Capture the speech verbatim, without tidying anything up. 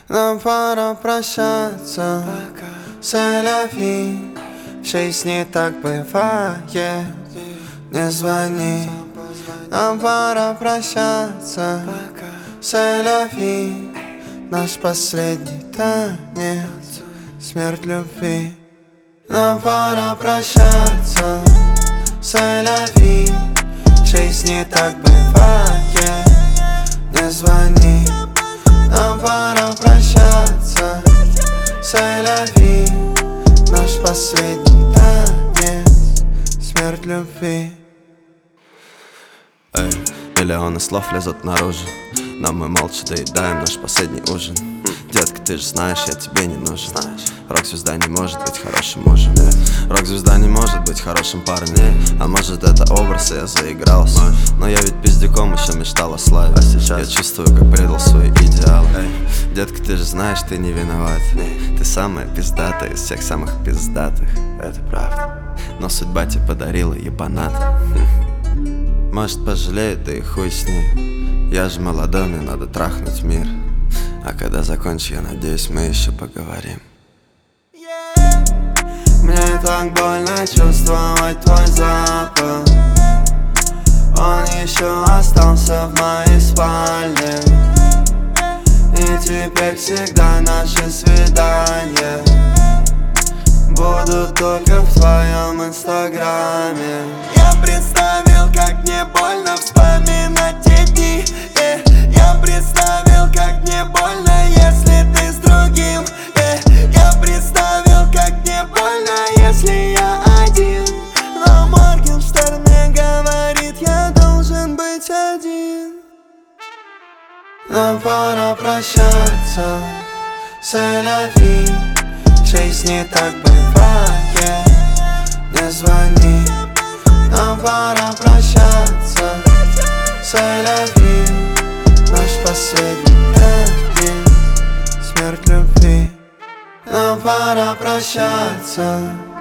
Нам пора прощаться, сэляви. В жизни так бывает, не звони. Нам пора прощаться, сэляви. Наш последний танец, смерть любви. Нам пора прощаться, сэляви. В жизни так бывает, не звони. Нам пора прощаться, сэляви. Наш последний танец, смерть любви. Эй, миллионы слов лезут наружу, но мы молча доедаем наш последний ужин. Детка, ты же знаешь, я тебе не нужен. Рок-звезда не может быть хорошим мужем. Рок-звезда не может быть хорошим парнем. А может это образ, и я заигрался. Но я ведь пиздюком еще мечтал о славе. А сейчас я чувствую, как предал свои идеалы. Детка, ты же знаешь, ты не виноват. Ты самая пиздатая из всех самых пиздатых. Это правда. Но судьба тебе подарила ебанат. Может пожалею, да и хуй с ней. Я же молодой, мне надо трахнуть мир. А когда закончу, я надеюсь, мы еще поговорим. Мне так больно чувствовать твой запах. Он еще остался в моей спальне. И теперь всегда наши свидания будут только в твоем инстаграме. Я представил, как мне больно вспоминать те дни. yeah. Я представил, как мне больно, если ты с другим. yeah. Я представил, как мне больно, если я один. Но Моргенштерн мне говорит, я должен быть один. Нам пора прощаться, сэляви. В жизни так бывает, не звони. Нам пора прощаться, сэляви. Наш последний танец, смерть любви. Нам пора прощаться.